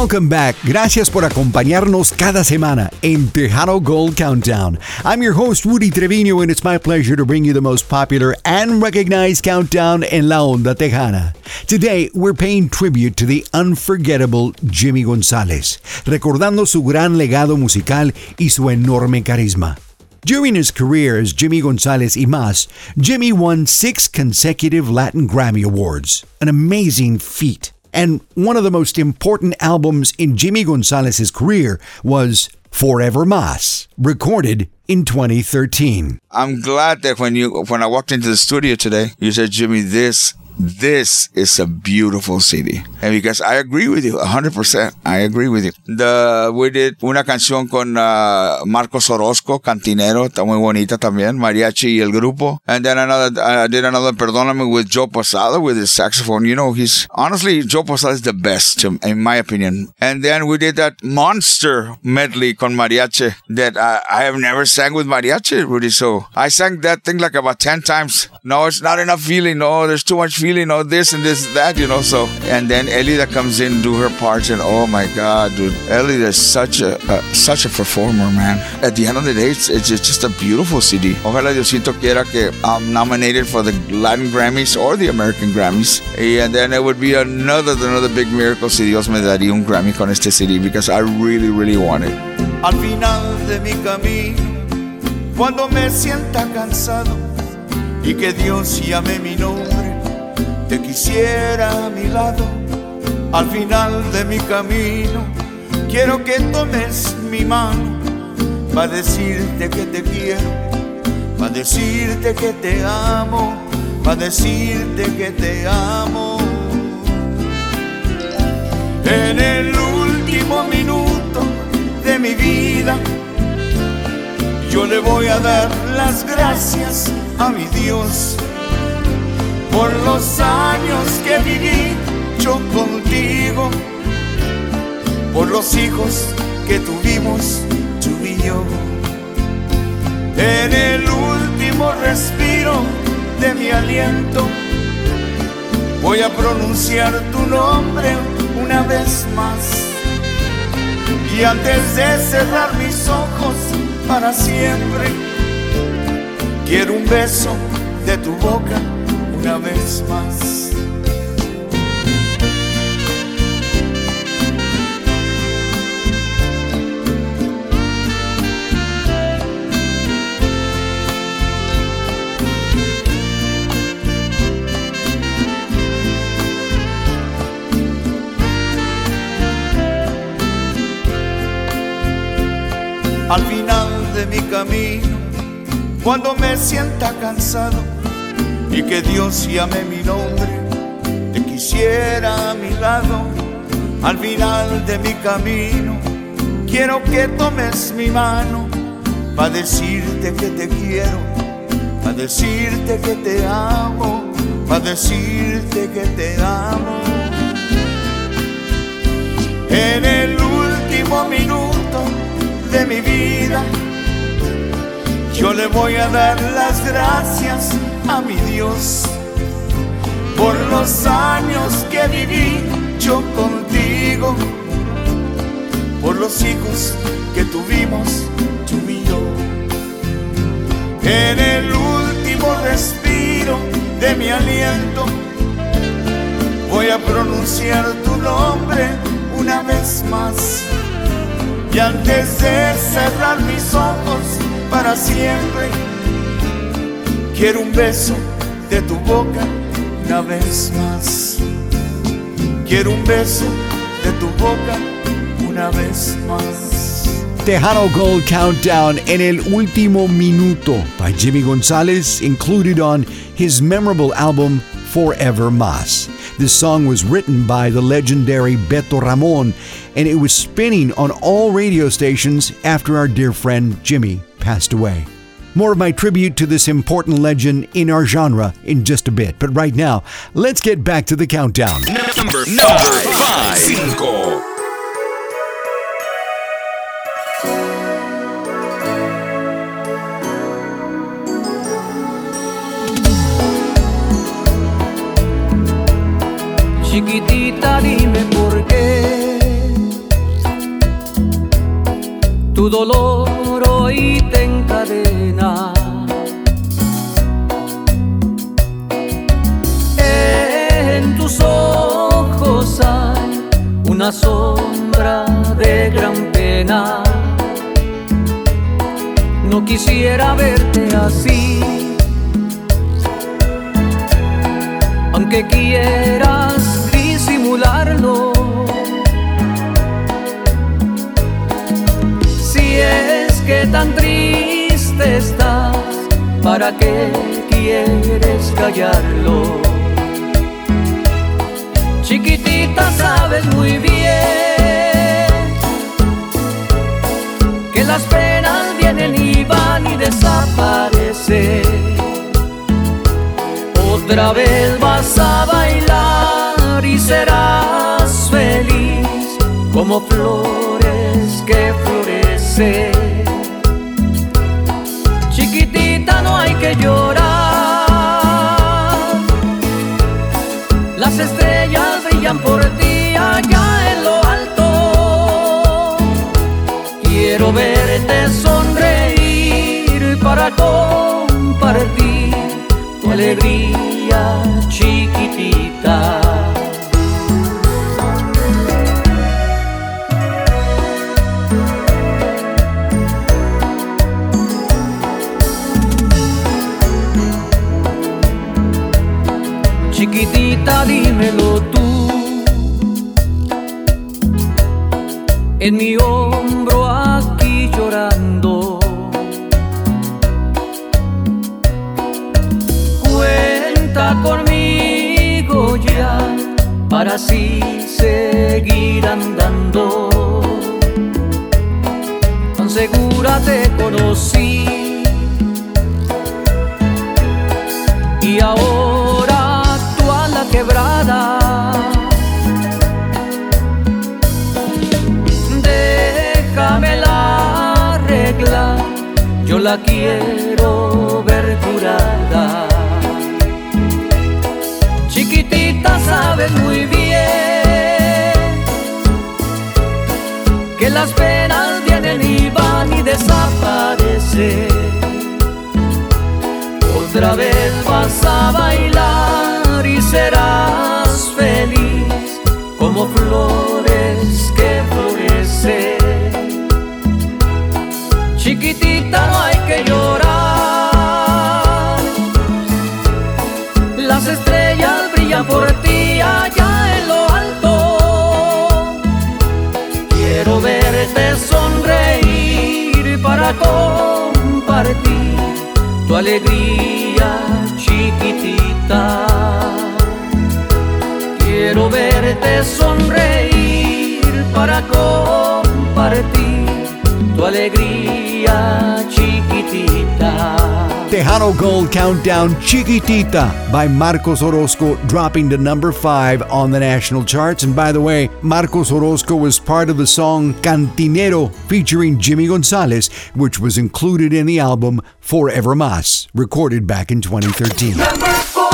Welcome back. Gracias por acompañarnos cada semana en Tejano Gold Countdown. I'm your host, Rudy Trevino, and it's my pleasure to bring you the most popular and recognized countdown en la onda tejana. Today, we're paying tribute to the unforgettable Jimmy González, recordando su gran legado musical y su enorme carisma. During his career as Jimmy González y Más, Jimmy won 6 consecutive Latin Grammy Awards, an amazing feat. And one of the most important albums in Jimmy González's career was Forever Más, recorded in 2013. I'm glad that when I walked into the studio today, you said, Jimmy, this is a beautiful CD. And because I agree with you 100%. I agree with you. We did una canción con Marcos Orozco, Cantinero, está muy bonita también, Mariachi y el grupo. And then I did another Perdóname with Joe Posada with his saxophone. You know, Joe Posada is the best, in my opinion. And then we did that monster medley con Mariachi that I have never sang with Mariachi, Rudy. So I sang that thing like about 10 times. No, it's not enough feeling. No, there's too much feeling, this and this and that, so. And then Elida comes in, do her parts, and oh my God, dude, Elida is such a performer, man. At the end of the day, it's just a beautiful CD. Ojalá Diosito quiera que I'm nominated for the Latin Grammys or the American Grammys. And then it would be another big miracle si Dios me daría un Grammy con este CD, because I really, really want it. Al final de mi camino, cuando me sienta cansado y que Dios llame mi nombre, te quisiera a mi lado. Al final de mi camino, quiero que tomes mi mano, para decirte que te quiero, para decirte que te amo, para decirte que te amo. En el último minuto de mi vida, yo le voy a dar las gracias a mi Dios por los años que viví yo contigo, por los hijos que tuvimos tú y yo. En el último respiro de mi aliento, voy a pronunciar tu nombre una vez más. Y antes de cerrar mis ojos para siempre, quiero un beso de tu boca una vez más. Al final de mi camino, cuando me sienta cansado y que Dios llame mi nombre, te quisiera a mi lado. Al final de mi camino, quiero que tomes mi mano, para decirte que te quiero, para decirte que te amo, para decirte que te amo. En el último minuto de mi vida, yo le voy a dar las gracias a mi Dios por los años que viví yo contigo, por los hijos que tuvimos tú y yo. En el último respiro de mi aliento, voy a pronunciar tu nombre una vez más. Y antes de cerrar mis ojos para siempre, quiero un beso de tu boca una vez más. Quiero un beso de tu boca una vez más. Tejano Gold Countdown en el último minuto by Jimmy González, included on his memorable album Forever Más. This song was written by the legendary Beto Ramon, and it was spinning on all radio stations after our dear friend Jimmy passed away. More of my tribute to this important legend in our genre in just a bit, but right now, let's get back to the countdown. Number 5. Chiquitita, dime por qué Tu dolor hoy te encadena. En tus ojos hay una sombra de gran pena. No quisiera verte así, aunque quieras disimularlo. Si es que tan triste estás, ¿para qué quieres callarlo? Chiquitita, sabes muy bien que las penas vienen y van y desaparecen. Otra vez vas a bailar y serás feliz como flores que florecen. Chiquitita, no hay que llorar. Las estrellas brillan por ti allá en lo alto. Quiero verte sonreír para compartir tu alegría, chiquitita. Chiquitita, dímelo tú, en mi hombro aquí llorando. Cuenta conmigo ya para así seguir andando. Tan segura te conocí y ahora la quebrada. Déjamela arreglar, yo la quiero ver curada. Chiquitita, sabes muy bien que las penas vienen y van y desaparecen. Otra vez vas a bailar y serás feliz como flores que florecen. Chiquitita, no hay que llorar. Las estrellas brillan por ti allá en lo alto. Quiero verte sonreír para compartir tu alegría, chiquitita. Quiero verte sonreír para compartir tu alegría, chiquitita. Tejano Gold Countdown, Chiquitita by Marcos Orozco, dropping to number 5 on the national charts. And by the way, Marcos Orozco was part of the song Cantinero featuring Jimmy Gonzalez, which was included in the album Forever Más, recorded back in 2013. Number 4.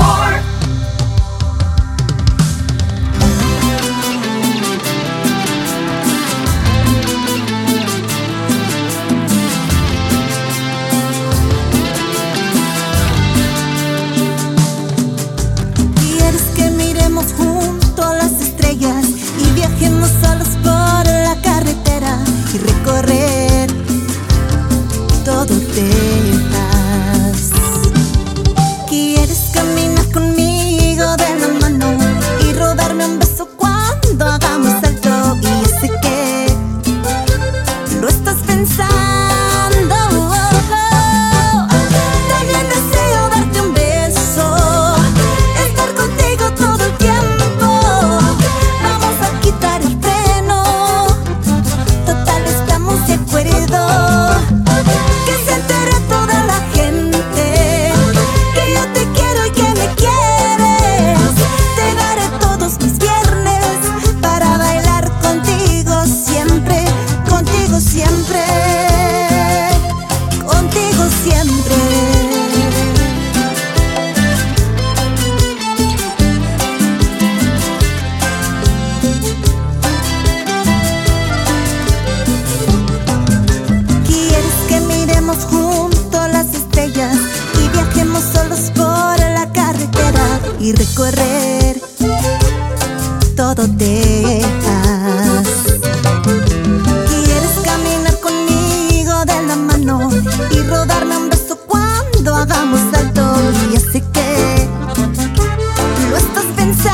Quieres caminar todo dejas. Quieres caminar conmigo de la mano y rodarme un beso cuando hagamos salto. Y así que lo estás pensando.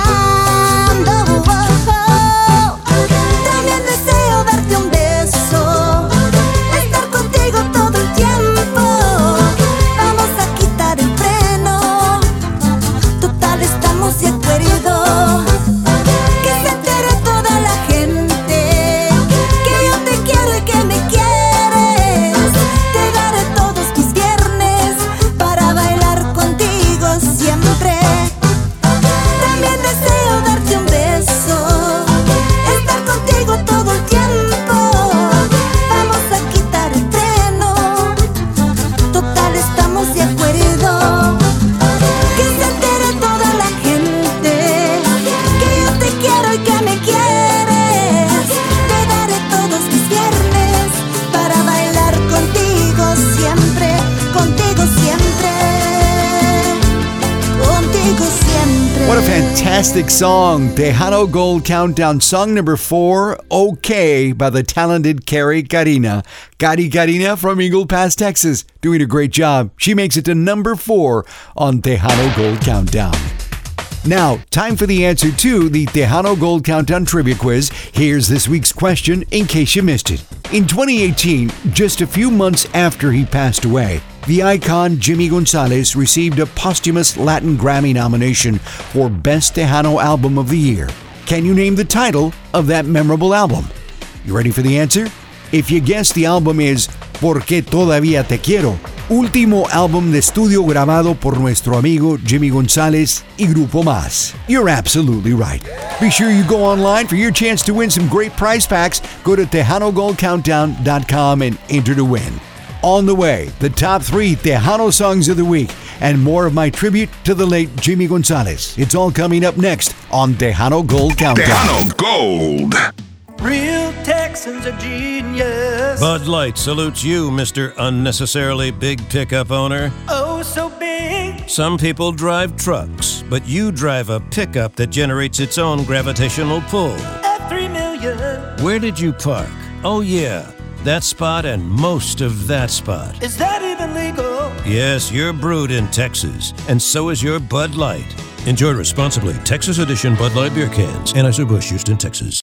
También deseo darte un beso, estar contigo todo el tiempo. Vamos a quitar el freno, total estamos de acuerdo. Que se entere toda la gente que yo te quiero y que me quieres. Te daré todos mis viernes para bailar contigo siempre. También deseo darte un beso, estar contigo todo el tiempo. Vamos a quitar el freno, total estamos de acuerdo. Que se entere toda la gente que yo te quiero y que me quieres. Te daré todos mis viernes para bailar contigo siempre, contigo siempre, contigo siempre. What a fantastic song. Tejano Gold Countdown, song number 4, OK, by the talented Carrie Carina. Cari Carina from Eagle Pass, Texas, doing a great job. She makes it to number 4 on Tejano Gold Countdown. Now, time for the answer to the Tejano Gold Countdown Trivia Quiz. Here's this week's question in case you missed it. In 2018, just a few months after he passed away, the icon Jimmy Gonzalez received a posthumous Latin Grammy nomination for Best Tejano Album of the Year. Can you name the title of that memorable album? You ready for the answer? If you guess the album is Porque Todavía Te Quiero, último álbum de estudio grabado por nuestro amigo Jimmy Gonzalez y Grupo Más. You're absolutely right. Be sure you go online for your chance to win some great prize packs. Go to TejanoGoldCountdown.com and enter to win. On the way, the top 3 Tejano songs of the week and more of my tribute to the late Jimmy Gonzalez. It's all coming up next on Tejano Gold Countdown. Tejano Gold. Real Texans are genius. Bud Light salutes you, Mr. Unnecessarily Big Pickup Owner. Oh, so big. Some people drive trucks, but you drive a pickup that generates its own gravitational pull. At 3 million. Where did you park? Oh, yeah, that spot and most of that spot. Is that even legal? Yes, you're brewed in Texas, and so is your Bud Light. Enjoy responsibly. Texas Edition Bud Light beer cans. Anheuser-Busch, Houston, Texas.